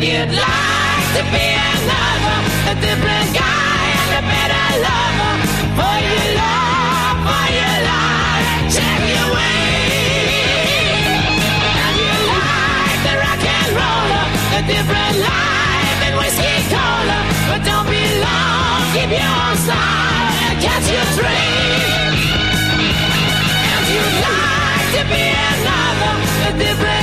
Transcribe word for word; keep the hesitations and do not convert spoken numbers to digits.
you'd like to be another, a different guy and a better lover, for your love, for your life, check your way. And you like the rock and roller, a different life and whiskey cola, but don't be long, keep your style and catch your train. And you'd like to be another, a different